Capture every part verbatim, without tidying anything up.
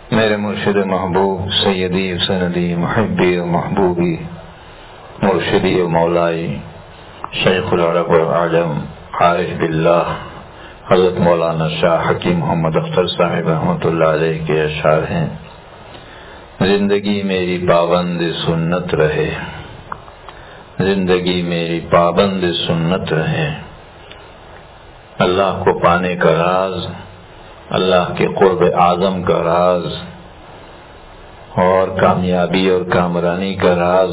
میرے مرشد محبوب سیدی سندی محبی و محبوبی مرشدی و مولائی شیخ العرب والعجم عارف باللہ حضرت مولانا شاہ حکیم محمد اختر صاحب رحمۃ اللہ علیہ کے اشعار ہیں۔ زندگی میری پابند سنت رہے، زندگی میری پابند سنت رہے، اللہ کو پانے کا راز، اللہ کے قرب اعظم کا راز اور کامیابی اور کامرانی کا راز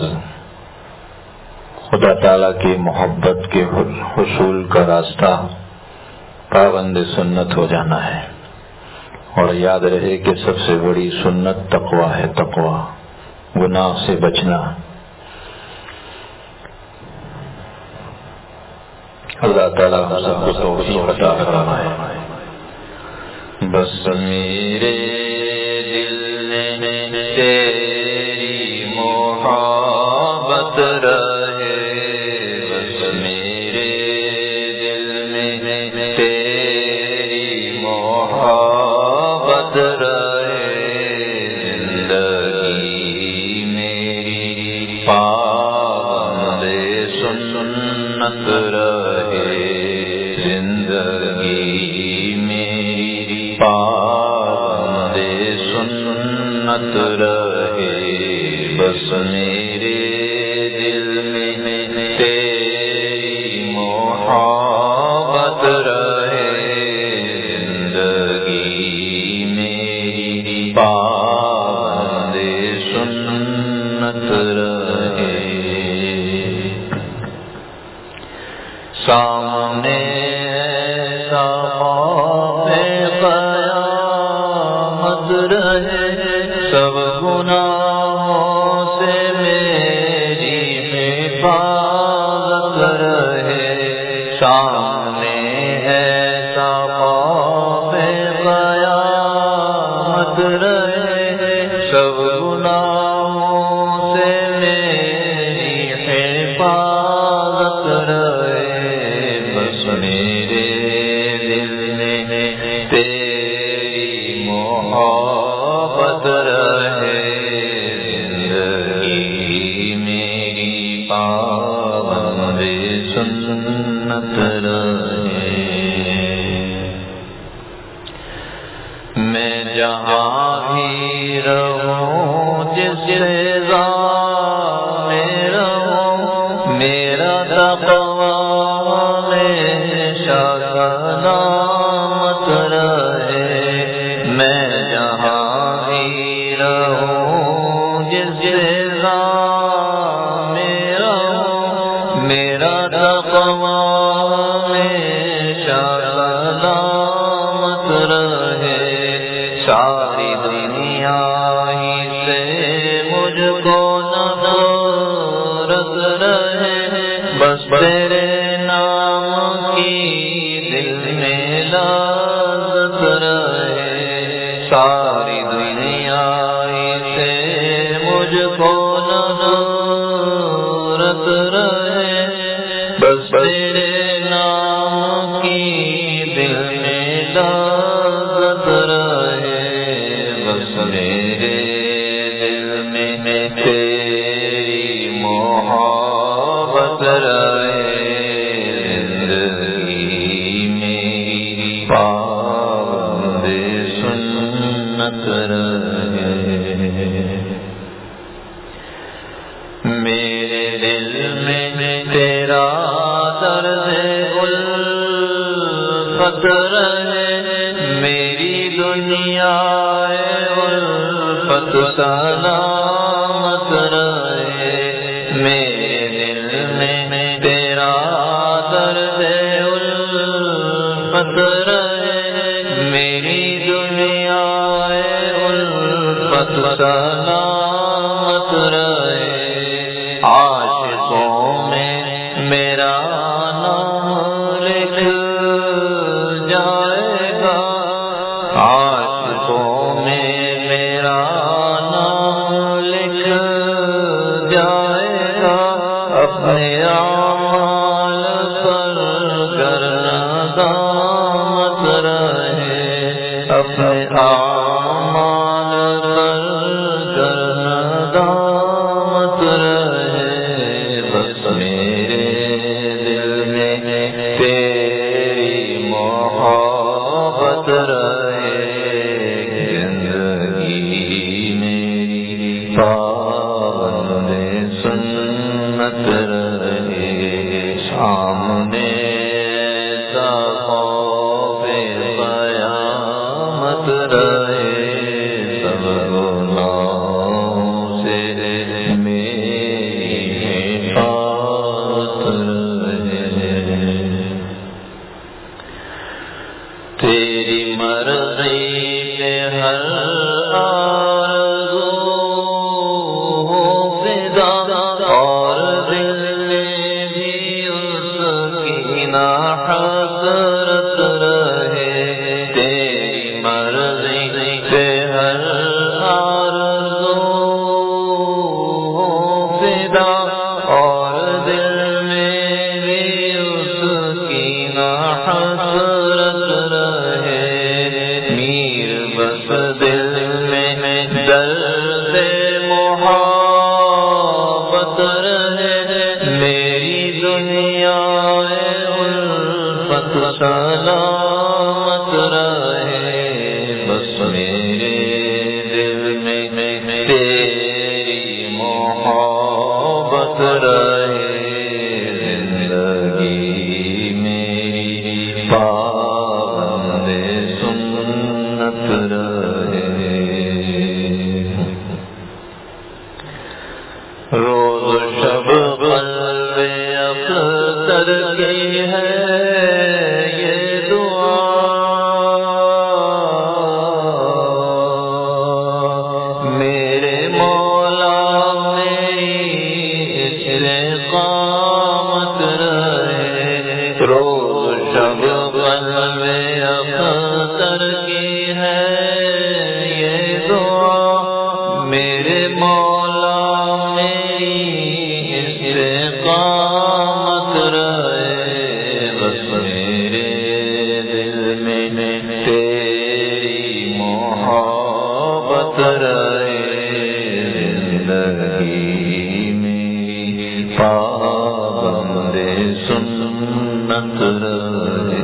خدا تعالیٰ کی محبت کے حصول کا راستہ پابند سنت ہو جانا ہے۔ اور یاد رہے کہ سب سے بڑی سنت تقویٰ ہے، تقویٰ، گناہ سے بچنا۔ اللہ تعالیٰ ہم سب کو توفیق عطا فرمائے۔ بس میرے دل میں تیری محبت رہے، بس میرے دل میں تیری محبت رہے، زندگی میری پابند سنت رہے، زندگی پابند سنت رہے، بس میرے دل میں تیری محبت رہے، زندگی میری پابند سنت رہے۔ سامنے سب گناہوں سے میری حفاظت رہے، سامنے ایسا خوف قیامت رہے، سب گناہوں سے میری حفاظت رہے، بس میرے دل میں تیری محبت رہے، زندگی میری پابند سنت رہے۔ میں جہاں بھی رہوں، جس فضا میں رہوں، میرا تقویٰ ہمیشہ سلامت رہے، میں جہاں بھی رہوں، جس فضا میں رہوں، میرا تقویٰ ہمیشہ سلامت رہے، ساری دنیا ہی سے مجھ کو نفرت رہے، بس تیرے نام کی دل میں لذت رہے، ساری دنیا سے مجھ کو نفرت رہے، بس تیرے نام کی دل میں لذت رہے، بس میرے دل میں تیری محبت رہے، زندگی میری پابند سنت رہے۔ میرے دل میں تیرا درد الفت رہے، میری دنیا الفت سلامت رہے، میرے دل میں تیرا درد الفت رہے، میری دنیا الفت سلامت رہے، عاشقوں میں میرا نام لکھ جائے گا، عاشقوں میں میرا نام لکھ جائے گا، اپنے اعمال پر گر ندامت رہے، اپنے اعمال رہے سب گناہوں سے میری حفاظت رہے تیری مرضی پہ ہر آرزو ہو فدا اور دل میں بھی اس کی نا حسرت رہے تیری مرضی پہ ہر آرزو ہو فدا اور دل میں بھی اس کی نا حسرت رہے میر بس دل میں درد محبت رہے میری دنیا الفت سلامت رہے بس میرے دل میں تیری محبت رہے زندگی میری پابند سنت رہے روز شب قلب اختر کی ہے یہ دعا میرے مولا میری استقامت رہے روز شب قلب اختر کی ہے یہ دعا میرے مولا میری استقامت رہے بس میرے دل میں تیری محبت رہے زندگی میری پابند سنت رہے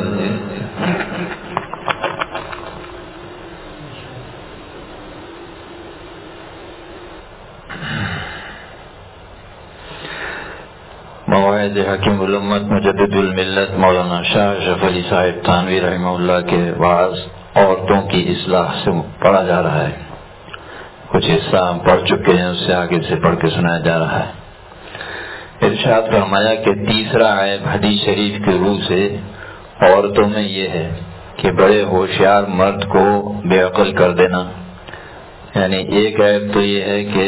مواعظ حکیم الامت مجدد الملت مولانا شاہ اشرف علی صاحب تھانوی رحمہ اللہ کے وعظ عورتوں کی اصلاح سے پڑھا جا رہا ہے کچھ حصہ ہم پڑھ چکے ہیں اس سے آگے سے پڑھ کے سنایا جا رہا ہے ارشاد فرمایا کہ تیسرا عیب حدیث شریف کی روح سے عورتوں میں یہ ہے کہ بڑے ہوشیار مرد کو بے عقل کر دینا یعنی ایک عیب تو یہ ہے کہ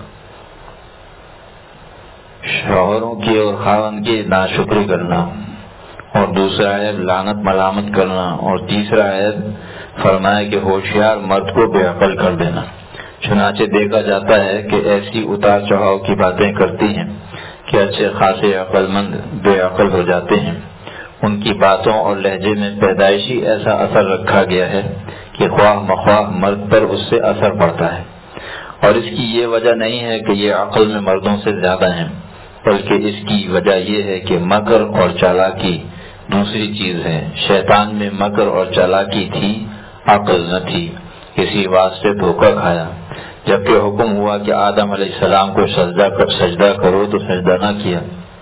شوہروں کی اور خاوند کی ناشکری کرنا اور دوسرا عیب لعنت ملامت کرنا اور تیسرا عیب فرمایا کہ ہوشیار مرد کو بے عقل کر دینا چنانچہ دیکھا جاتا ہے کہ ایسی اتار چڑھاؤ کی باتیں کرتی ہیں کہ اچھے خاصے عقل مند بے عقل ہو جاتے ہیں ان کی باتوں اور لہجے میں پیدائشی ایسا اثر رکھا گیا ہے کہ خواہ مخواہ مرد پر اس سے اثر پڑتا ہے اور اس کی یہ وجہ نہیں ہے کہ یہ عقل میں مردوں سے زیادہ ہیں بلکہ اس کی وجہ یہ ہے کہ مکر اور چالاکی دوسری چیز ہے شیطان میں مکر اور چالاکی تھی عقل نہ تھی کسی واسطے دھوکہ کھایا جبکہ حکم ہوا کہ آدم علیہ السلام کو سجدہ کر سجدہ کرو تو سجدہ نہ کیا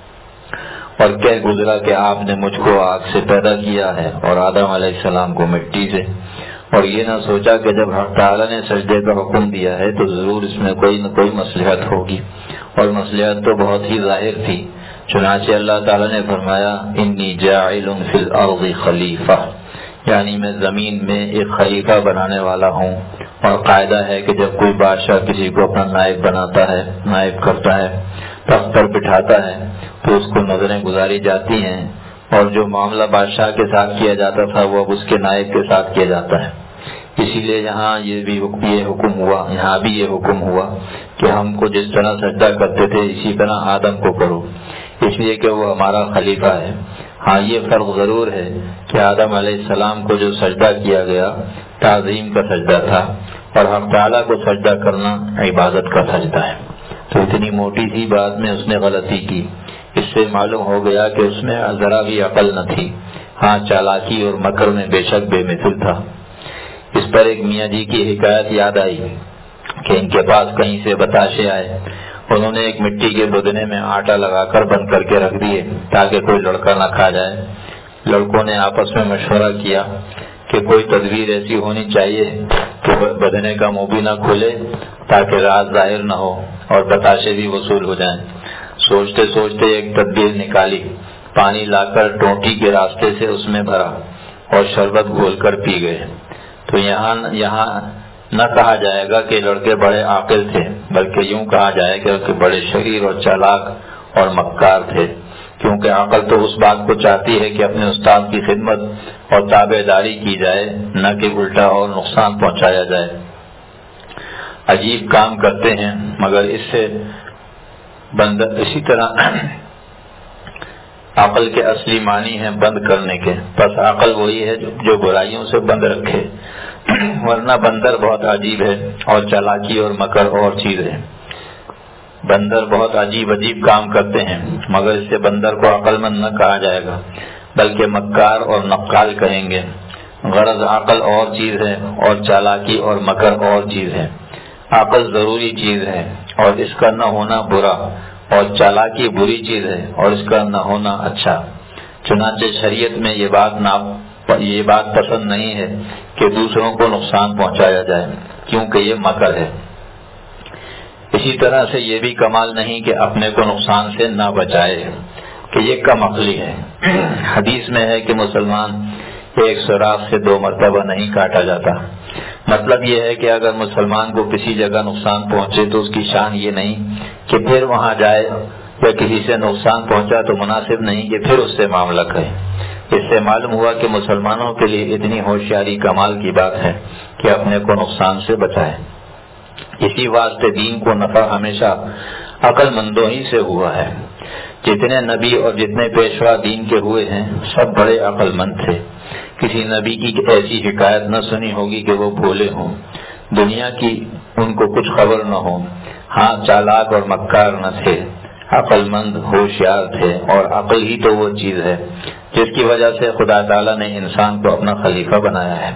اور کہہ گزرا کہ آپ نے مجھ کو آگ سے پیدا کیا ہے اور آدم علیہ السلام کو مٹی سے اور یہ نہ سوچا کہ جب حق تعالیٰ نے سجدے کا حکم دیا ہے تو ضرور اس میں کوئی نہ کوئی مصلحت ہوگی اور مصلحت تو بہت ہی ظاہر تھی چنانچہ اللہ تعالیٰ نے فرمایا انی جاعل فی الارض خلیفہ یعنی میں زمین میں ایک خلیفہ بنانے والا ہوں اور قاعدہ ہے کہ جب کوئی بادشاہ کسی کو اپنا نائب بناتا ہے نائب کرتا ہے تخت پر بٹھاتا ہے تو اس کو نظریں گزاری جاتی ہیں اور جو معاملہ بادشاہ کے ساتھ کیا جاتا تھا وہ اب اس کے نائب کے ساتھ کیا جاتا ہے اسی لیے یہاں یہ بھی یہ حکم ہوا یہاں بھی یہ حکم ہوا کہ ہم کو جس طرح سجدہ کرتے تھے اسی طرح آدم کو کرو اس لیے کہ وہ ہمارا خلیفہ ہے ہاں یہ فرق ضرور ہے کہ آدم علیہ السلام کو جو سجدہ کیا گیا تعظیم کا سجدہ تھا اور حق تعالیٰ کو سجدہ کرنا عبادت کا سجدہ ہے تو اتنی موٹی سی بات میں اس نے غلطی کی اس سے معلوم ہو گیا کہ اس میں ذرا بھی عقل نہ تھی ہاں چالاکی اور مکر میں بے شک بے مثل تھا اس پر ایک میاں جی کی حکایت یاد آئی کہ ان کے پاس کہیں سے بتاشے آئے انہوں نے ایک مٹی کے بدنے میں آٹا لگا کر بند کر کے رکھ دیے تاکہ کوئی لڑکا نہ کھا جائے لڑکوں نے آپس میں مشورہ کیا کہ کوئی تدبیر ایسی ہونی چاہیے کہ کہ بدنے کا منہ بھی نہ کھلے تاکہ راز ظاہر نہ ہو اور بتاشے بھی وصول ہو جائیں۔ سوچتے سوچتے ایک تدبیر نکالی، پانی لا کر ٹونٹی کے راستے سے اس میں بھرا اور شربت گھول کر پی گئے۔ تو یہاں یہاں نہ کہا جائے گا کہ لڑکے بڑے عاقل تھے، بلکہ یوں کہا جائے گا کہ بڑے شریر اور چالاک اور مکار تھے، کیونکہ عقل تو اس بات کو چاہتی ہے کہ اپنے استاد کی خدمت اور تابع داری کی جائے، نہ کہ الٹا اور نقصان پہنچایا جائے۔ عجیب کام کرتے ہیں، مگر اس سے بند اسی طرح عقل کے اصلی معنی ہیں بند کرنے کے، بس عقل وہی ہے جو برائیوں سے بند رکھے، ورنہ بندر بہت عجیب ہے اور چالاکی اور مکر اور چیز ہے۔ بندر بہت عجیب عجیب کام کرتے ہیں، مگر اس سے بندر کو عقل مند نہ کہا جائے گا، بلکہ مکار اور نقال کہیں گے۔ غرض عقل اور چیز ہے اور چالاکی اور مکر اور چیز ہے۔ عقل ضروری چیز ہے اور اس کا نہ ہونا برا، اور چالاکی بری چیز ہے اور اس کا نہ ہونا اچھا۔ چنانچہ شریعت میں یہ بات نہ یہ بات پسند نہیں ہے کہ دوسروں کو نقصان پہنچایا جائے، کیونکہ یہ مکر ہے۔ اسی طرح سے یہ بھی کمال نہیں کہ اپنے کو نقصان سے نہ بچائے، کہ یہ کم عقلی ہے۔ حدیث میں ہے کہ مسلمان ایک سوراخ سے دو مرتبہ نہیں کاٹا جاتا۔ مطلب یہ ہے کہ اگر مسلمان کو کسی جگہ نقصان پہنچے تو اس کی شان یہ نہیں کہ پھر وہاں جائے، یا کسی سے نقصان پہنچا تو مناسب نہیں کہ پھر اس سے معاملہ کرے۔ اس سے معلوم ہوا کہ مسلمانوں کے لیے اتنی ہوشیاری کمال کی بات ہے کہ اپنے کو نقصان سے بچائے۔ اسی واسطے دین کو نفع ہمیشہ عقل مندوں ہی سے ہوا ہے۔ جتنے نبی اور جتنے پیشوا دین کے ہوئے ہیں سب بڑے عقل مند تھے۔ کسی نبی کی ایسی شکایت نہ سنی ہوگی کہ وہ بھولے ہوں، دنیا کی ان کو کچھ خبر نہ ہو۔ ہاں چالاک اور مکار نہ تھے، عقل مند ہوشیار تھے، اور عقل ہی تو وہ چیز ہے جس کی وجہ سے خدا تعالیٰ نے انسان کو اپنا خلیفہ بنایا ہے۔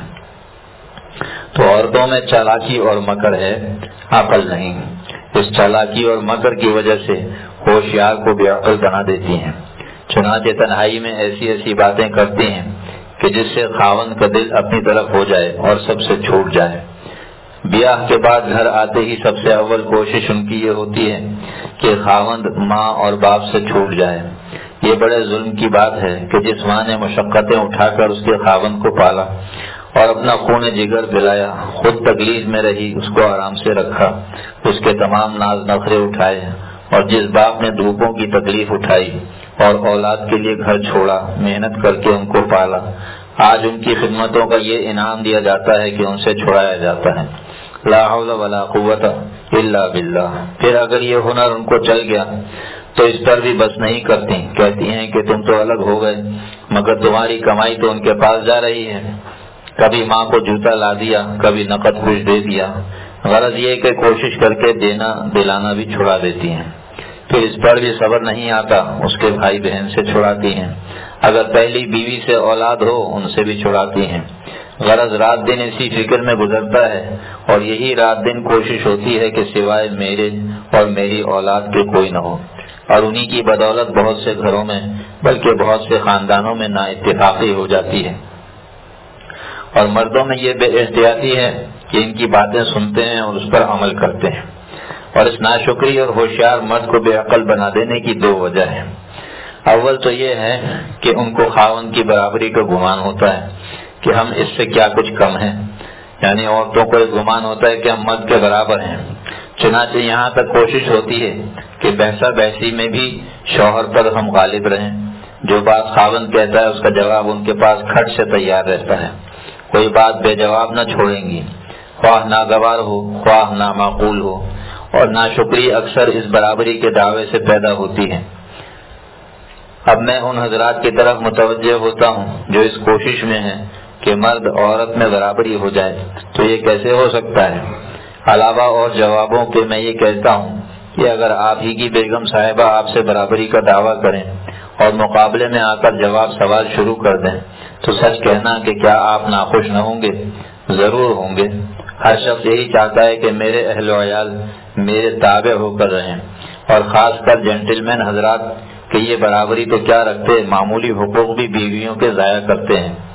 تو عورتوں میں چالاکی اور مکر ہے، عقل نہیں۔ اس چالاکی اور مکر کی وجہ سے ہوشیار کو بے عقل بنا دیتی ہیں۔ چنانچہ تنہائی میں ایسی ایسی باتیں کرتی ہیں کہ جس سے خاوند کا دل اپنی طرف ہو جائے اور سب سے چھوٹ جائے۔ بیاہ کے بعد گھر آتے ہی سب سے اول کوشش ان کی یہ ہوتی ہے کہ خاوند ماں اور باپ سے چھوٹ جائے۔ یہ بڑے ظلم کی بات ہے کہ جس ماں نے مشقتیں اٹھا کر اس کے خاوند کو پالا اور اپنا خون جگر پلایا، خود تکلیف میں رہی، اس کو آرام سے رکھا، اس کے تمام ناز نخرے اٹھائے، اور جس باپ نے دھوپوں کی تکلیف اٹھائی اور اولاد کے لیے گھر چھوڑا، محنت کر کے ان کو پالا، آج ان کی خدمتوں کا یہ انعام دیا جاتا ہے کہ ان سے چھڑایا جاتا ہے۔ لا حول ولا قوت الا باللہ۔ پھر اگر یہ ہنر ان کو چل گیا تو اس پر بھی بس نہیں کرتی، کہتی ہیں کہ تم تو الگ ہو گئے مگر تمہاری کمائی تو ان کے پاس جا رہی ہے۔ کبھی ماں کو جوتا لا دیا، کبھی نقد کچھ دے دیا، غرض یہ کہ کوشش کر کے دینا دلانا بھی چھڑا دیتی ہیں۔ پھر اس پر بھی صبر نہیں آتا، اس کے بھائی بہن سے چھڑاتی ہیں، اگر پہلی بیوی سے اولاد ہو ان سے بھی چھڑاتی ہیں۔ غرض رات دن اسی فکر میں گزرتا ہے، اور یہی رات دن کوشش ہوتی ہے کہ سوائے میرے اور میری اولاد کے کوئی نہ ہو، اور انہی کی بدولت بہت سے گھروں میں بلکہ بہت سے خاندانوں میں نا اتفاقی ہو جاتی ہے۔ اور مردوں میں یہ بے احتیاطی ہے کہ ان کی باتیں سنتے ہیں اور اس پر عمل کرتے ہیں، اور اس ناشکری اور ہوشیار مرد کو بے عقل بنا دینے کی دو وجہ ہیں۔ اول تو یہ ہے کہ ان کو خاوند کی برابری کا گمان ہوتا ہے کہ ہم اس سے کیا کچھ کم ہیں، یعنی عورتوں کو ایک گمان ہوتا ہے کہ ہم مرد کے برابر ہیں۔ چنانچہ یہاں تک کوشش ہوتی ہے کہ بحثہ بحثی میں بھی شوہر پر ہم غالب رہیں، جو بات خاوند کہتا ہے اس کا جواب ان کے پاس کھٹ سے تیار رہتا ہے، کوئی بات بے جواب نہ چھوڑیں گی، خواہ ناگوار ہو خواہ نامعقول ہو۔ اور ناشکری اکثر اس برابری کے دعوے سے پیدا ہوتی ہے۔ اب میں ان حضرات کی طرف متوجہ ہوتا ہوں جو اس کوشش میں ہیں کہ مرد عورت میں برابری ہو جائے، تو یہ کیسے ہو سکتا ہے؟ علاوہ اور جوابوں کے میں یہ کہتا ہوں کہ اگر آپ ہی کی بیگم صاحبہ آپ سے برابری کا دعویٰ کریں اور مقابلے میں آ کر جواب سوال شروع کر دیں تو سچ کہنا کہ کیا آپ ناخوش نہ ہوں گے؟ ضرور ہوں گے۔ ہر شخص یہی چاہتا ہے کہ میرے اہل و عیال میرے تابع ہو کر رہیں، اور خاص کر جینٹل مین حضرات کہ یہ برابری تو کیا رکھتے، معمولی حقوق بھی بیویوں کے ضائع کرتے ہیں۔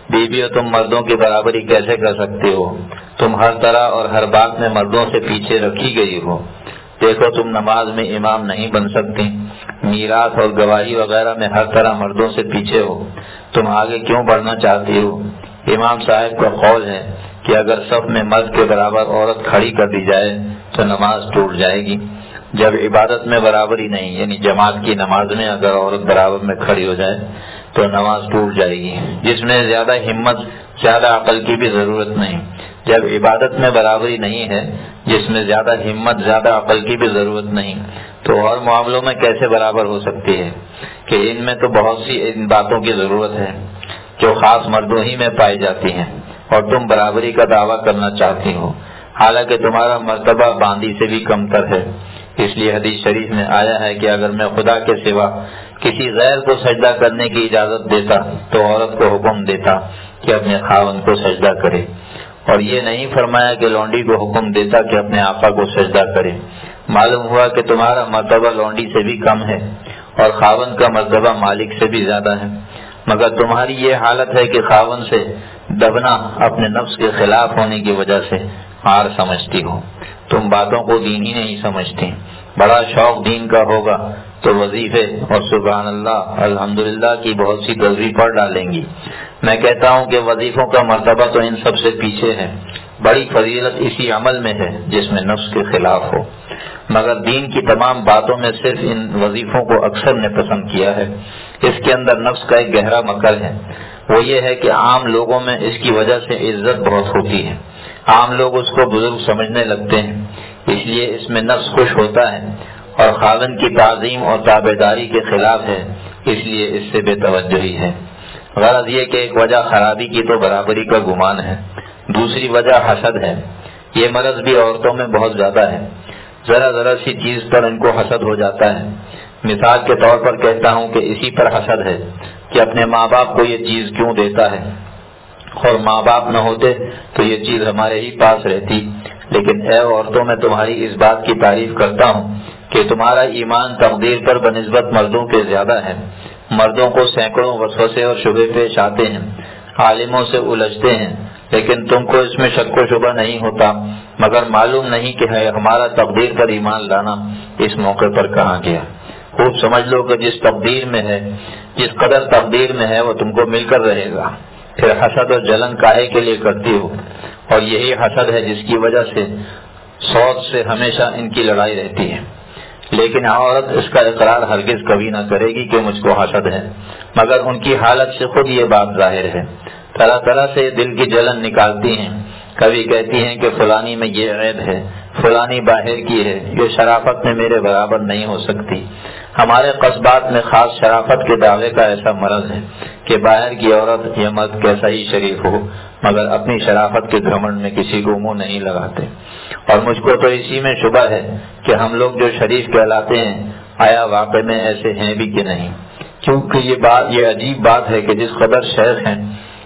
بیویوں تم مردوں کی برابری کیسے کر سکتے ہو؟ تم ہر طرح اور ہر بات میں مردوں سے پیچھے رکھی گئی ہو۔ دیکھو تم نماز میں امام نہیں بن سکتی، میراث اور گواہی وغیرہ میں ہر طرح مردوں سے پیچھے ہو، تم آگے کیوں بڑھنا چاہتی ہو؟ امام صاحب کا قول ہے کہ اگر صف میں مرد کے برابر عورت کھڑی کر دی جائے تو نماز ٹوٹ جائے گی۔ جب عبادت میں برابری نہیں، یعنی جماعت کی نماز میں اگر عورت برابر میں کھڑی ہو جائے تو نماز ٹوٹ جائے گی، جس میں زیادہ ہمت زیادہ عقل کی بھی ضرورت نہیں۔ جب عبادت میں برابری نہیں ہے، جس میں زیادہ ہمت زیادہ عقل کی بھی ضرورت نہیں، تو اور معاملوں میں کیسے برابر ہو سکتی ہے؟ کہ ان میں تو بہت سی ان باتوں کی ضرورت ہے جو خاص مردوں ہی میں پائی جاتی ہیں، اور تم برابری کا دعویٰ کرنا چاہتی ہو، حالانکہ تمہارا مرتبہ باندی سے بھی کم تر ہے۔ اس لیے حدیث شریف میں آیا ہے کہ اگر میں خدا کے سوا کسی غیر کو سجدہ کرنے کی اجازت دیتا تو عورت کو حکم دیتا کہ اپنے خاوند کو سجدہ کرے، اور یہ نہیں فرمایا کہ لونڈی کو حکم دیتا کہ اپنے آقا کو سجدہ کرے۔ معلوم ہوا کہ تمہارا مرتبہ لونڈی سے بھی کم ہے اور خاوند کا مرتبہ مالک سے بھی زیادہ ہے، مگر تمہاری یہ حالت ہے کہ خاوند سے دبنا اپنے نفس کے خلاف ہونے کی وجہ سے ہار سمجھتی ہو۔ تم باتوں کو دین ہی نہیں سمجھتی۔ بڑا شوق دین کا ہوگا تو وظیفے اور سبحان اللہ الحمدللہ کی بہت سی تصویر پڑھ ڈالیں گی۔ میں کہتا ہوں کہ وظیفوں کا مرتبہ تو ان سب سے پیچھے ہے۔ بڑی فضیلت اسی عمل میں ہے جس میں نفس کے خلاف ہو، مگر دین کی تمام باتوں میں صرف ان وظیفوں کو اکثر نے پسند کیا ہے۔ اس کے اندر نفس کا ایک گہرا مکر ہے، وہ یہ ہے کہ عام لوگوں میں اس کی وجہ سے عزت بہت ہوتی ہے، عام لوگ اس کو بزرگ سمجھنے لگتے ہیں، اس لیے اس میں نفس خوش ہوتا ہے، اور خاوند کی تعظیم اور تابعداری کے خلاف ہے، اس لیے اس سے بے توجہی ہے۔ غرض یہ کہ ایک وجہ خرابی کی تو برابری کا گمان ہے، دوسری وجہ حسد ہے۔ یہ مرض بھی عورتوں میں بہت زیادہ ہے، ذرا ذرا سی چیز پر ان کو حسد ہو جاتا ہے۔ مثال کے طور پر کہتا ہوں کہ اسی پر حسد ہے کہ اپنے ماں باپ کو یہ چیز کیوں دیتا ہے، اور ماں باپ نہ ہوتے تو یہ چیز ہمارے ہی پاس رہتی۔ لیکن اے عورتوں، میں تمہاری اس بات کی تعریف کرتا ہوں کہ تمہارا ایمان تقدیر پر بنسبت مردوں کے زیادہ ہے۔ مردوں کو سینکڑوں وسوسے اور شبہ پیش آتے ہیں، عالموں سے الجھتے ہیں، لیکن تم کو اس میں شک و شبہ نہیں ہوتا، مگر معلوم نہیں کہ ہے ہمارا تقدیر پر ایمان لانا اس موقع پر کہاں گیا۔ خوب سمجھ لو کہ جس تقدیر میں ہے، جس قدر تقدیر میں ہے وہ تم کو مل کر رہے گا۔ پھر حسد اور جلن کاہے کے لیے کرتی ہو؟ اور یہی حسد ہے جس کی وجہ سے سوچ سے ہمیشہ ان کی لڑائی رہتی ہے۔ لیکن عورت اس کا اقرار ہرگز کبھی نہ کرے گی کہ مجھ کو حسد ہے، مگر ان کی حالت سے خود یہ بات ظاہر ہے۔ طرح طرح سے دل کی جلن نکالتی ہیں، کبھی کہتی ہیں کہ فلانی میں یہ عیب ہے، فلانی باہر کی ہے، یہ شرافت میں میرے برابر نہیں ہو سکتی۔ ہمارے قصبات میں خاص شرافت کے دعوے کا ایسا مرض ہے کہ باہر کی عورت یا مرد کیسا ہی شریف ہو، مگر اپنی شرافت کے گھمنڈ میں کسی کو منہ نہیں لگاتے۔ اور مجھ کو تو اسی میں شبہ ہے کہ ہم لوگ جو شریف کہلاتے ہیں آیا واقع میں ایسے ہیں بھی کہ نہیں، کیونکہ یہ بات یہ عجیب بات ہے کہ جس قدر شیخ ہیں،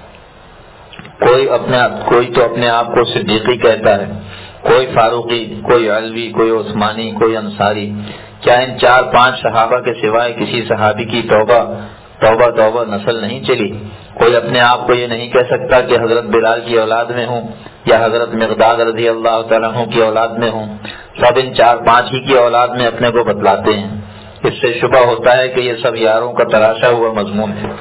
کوئی اپنے کوئی تو اپنے آپ کو صدیقی کہتا ہے، کوئی فاروقی، کوئی علوی، کوئی عثمانی، کوئی انصاری۔ کیا ان چار پانچ صحابہ کے سوائے کسی صحابی کی توبہ توبہ توبہ نسل نہیں چلی؟ کوئی اپنے آپ کو یہ نہیں کہہ سکتا کہ حضرت بلال کی اولاد میں ہوں یا حضرت مقداد رضی اللہ تعالیٰ عنہ کی اولاد میں ہوں، سب ان چار پانچ ہی کی اولاد میں اپنے کو بتلاتے ہیں۔ اس سے شبہ ہوتا ہے کہ یہ سب یاروں کا تراشا ہوا مضمون ہے۔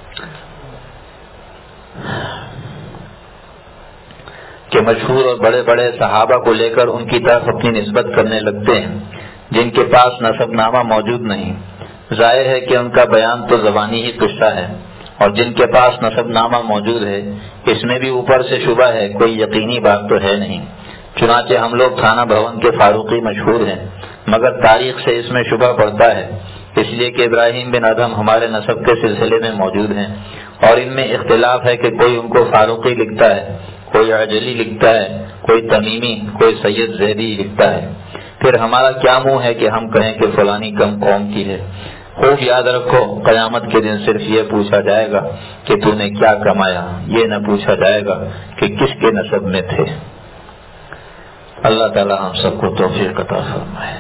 کہ مشہور اور بڑے بڑے صحابہ کو لے کر ان کی طرف اپنی نسبت کرنے لگتے ہیں جن کے پاس نسب نامہ موجود نہیں۔ ظاہر ہے کہ ان کا بیان تو زبانی ہی قصہ ہے، اور جن کے پاس نسب نامہ موجود ہے اس میں بھی اوپر سے شبہ ہے، کوئی یقینی بات تو ہے نہیں۔ چنانچہ ہم لوگ تھانہ بھون کے فاروقی مشہور ہیں، مگر تاریخ سے اس میں شبہ پڑتا ہے، اس لیے کہ ابراہیم بن ادھم ہمارے نسب کے سلسلے میں موجود ہیں، اور ان میں اختلاف ہے کہ کوئی ان کو فاروقی لکھتا ہے، کوئی عجلی لکھتا ہے، کوئی تمیمی، کوئی سید زیدی لکھتا ہے۔ پھر ہمارا کیا منہ ہے کہ ہم کہیں کہ فلانی کم قوم کی ہے؟ خوب یاد رکھو، قیامت کے دن صرف یہ پوچھا جائے گا کہ تو نے کیا کمایا، یہ نہ پوچھا جائے گا کہ کس کے نسب میں تھے۔ اللہ تعالی ہم سب کو توفیق عطا فرمائے۔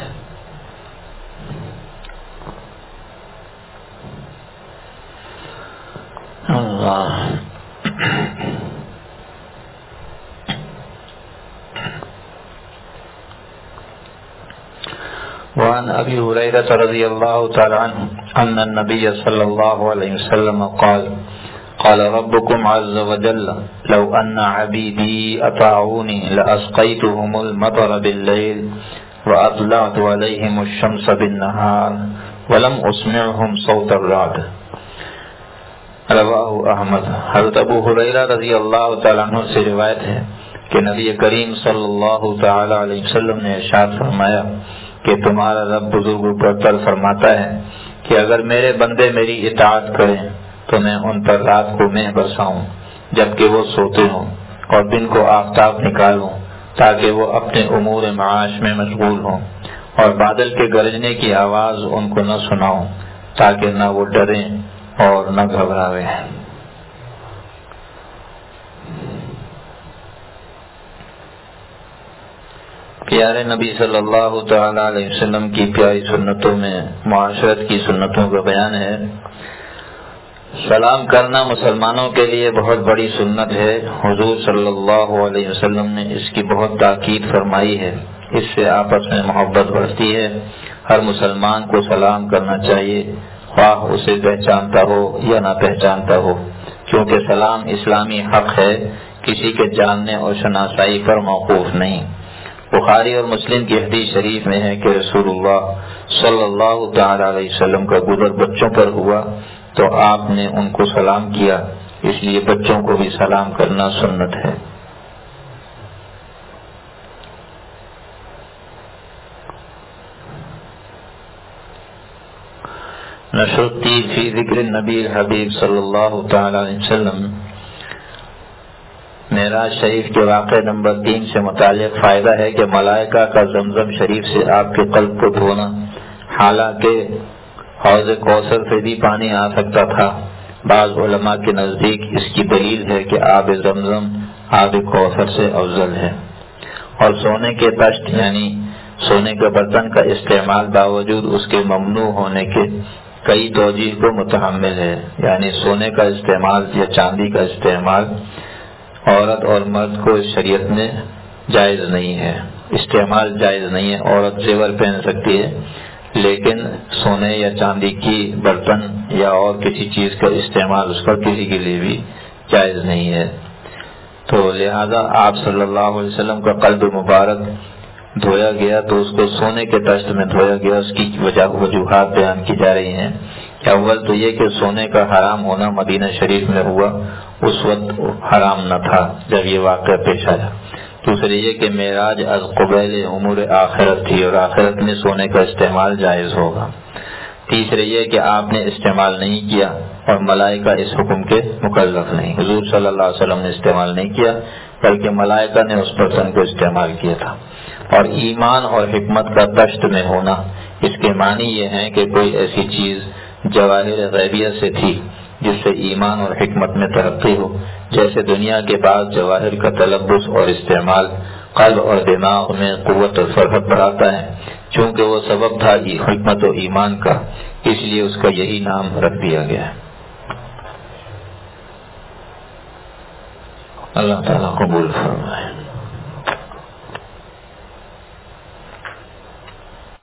اللہ وعن ابي هريره رضي الله تعالى عنه ان النبي صلى الله عليه وسلم قال قال ربكم عز وجل لو ان عبيدي اطاعوني لاسقيتهم المطر بالليل واطلعت عليهم الشمس بالنهار ولم اسمعهم صوت الرعد. رواہ احمد. حضرت ابو ہریرہ رضی اللہ تعالیٰ عنہ سے روایت ہے کہ نبی کریم صلی اللہ تعالی علیہ وسلم نے ارشاد فرمایا کہ تمہارا رب بزرگوں پر تر فرماتا ہے کہ اگر میرے بندے میری اطاعت کریں تو میں ان پر رات کو مہ برساؤں جبکہ وہ سوتے ہوں اور دن کو آفتاب نکالوں تاکہ وہ اپنے امور معاش میں مشغول ہوں اور بادل کے گرجنے کی آواز ان کو نہ سناؤں تاکہ نہ وہ ڈریں اور نہ گھبراویں. پیارے نبی صلی اللہ تعالی علیہ وسلم کی پیاری سنتوں میں معاشرت کی سنتوں کا بیان ہے. سلام کرنا مسلمانوں کے لیے بہت بڑی سنت ہے. حضور صلی اللہ علیہ وسلم نے اس کی بہت تاکید فرمائی ہے. اس سے آپس میں محبت بڑھتی ہے. ہر مسلمان کو سلام کرنا چاہیے خواہ اسے پہچانتا ہو یا نہ پہچانتا ہو، کیونکہ سلام اسلامی حق ہے، کسی کے جاننے اور شناسائی پر موقوف نہیں. بخاری اور مسلم کی حدیث شریف میں ہے کہ رسول اللہ صلی اللہ تعالی علیہ وسلم کا گزر بچوں پر ہوا تو آپ نے ان کو سلام کیا، اس لیے بچوں کو بھی سلام کرنا سنت ہے. نشرتی فی ذکر نبی الحبیب صلی اللہ تعالی علیہ وسلم. معراج شریف کے واقعہ نمبر تین سے متعلق فائدہ ہے کہ ملائکہ کا زمزم شریف سے آپ کے قلب کو دھونا، حالانکہ حوض کوثر سے بھی پانی آ سکتا تھا. بعض علماء کے نزدیک اس کی دلیل ہے کہ آب زمزم آب کوثر سے افضل ہے. اور سونے کے تشت یعنی سونے کے برتن کا استعمال باوجود اس کے ممنوع ہونے کے کئی توجیہ کو متحمل ہے. یعنی سونے کا استعمال یا چاندی کا استعمال عورت اور مرد کو اس شریعت میں جائز نہیں ہے. استعمال جائز نہیں ہے. عورت زیور پہن سکتی ہے لیکن سونے یا چاندی کی برتن یا اور کسی چیز کا استعمال اس پر کسی کے لیے بھی جائز نہیں ہے. تو لہذا آپ صلی اللہ علیہ وسلم کا قلب مبارک دھویا گیا تو اس کو سونے کے تشت میں دھویا گیا. اس کی وجہ وجوہات بیان کی جا رہی ہیں. اول تو یہ کہ سونے کا حرام ہونا مدینہ شریف میں ہوا، اس وقت حرام نہ تھا جب یہ واقعہ پیش آیا. دوسرے یہ کہ معراج از قبیل امور آخرت تھی اور آخرت میں سونے کا استعمال جائز ہوگا. تیسرے یہ کہ آپ نے استعمال نہیں کیا اور ملائکہ اس حکم کے مکلف نہیں. حضور صلی اللہ علیہ وسلم نے استعمال نہیں کیا بلکہ ملائکہ نے اس برتن کو استعمال کیا تھا. اور ایمان اور حکمت کا تشت میں ہونا، اس کے معنی یہ ہیں کہ کوئی ایسی چیز جواہر غیبیہ سے تھی جس سے ایمان اور حکمت میں ترقی ہو، جیسے دنیا کے بعض جواہر کا تلبس اور استعمال قلب اور دماغ میں قوت اور فرحت بڑھاتا ہے. چونکہ وہ سبب تھا حکمت و ایمان کا، اس لیے اس کا یہی نام رکھ دیا گیا ہے. اللہ تعالیٰ قبول فرمائے.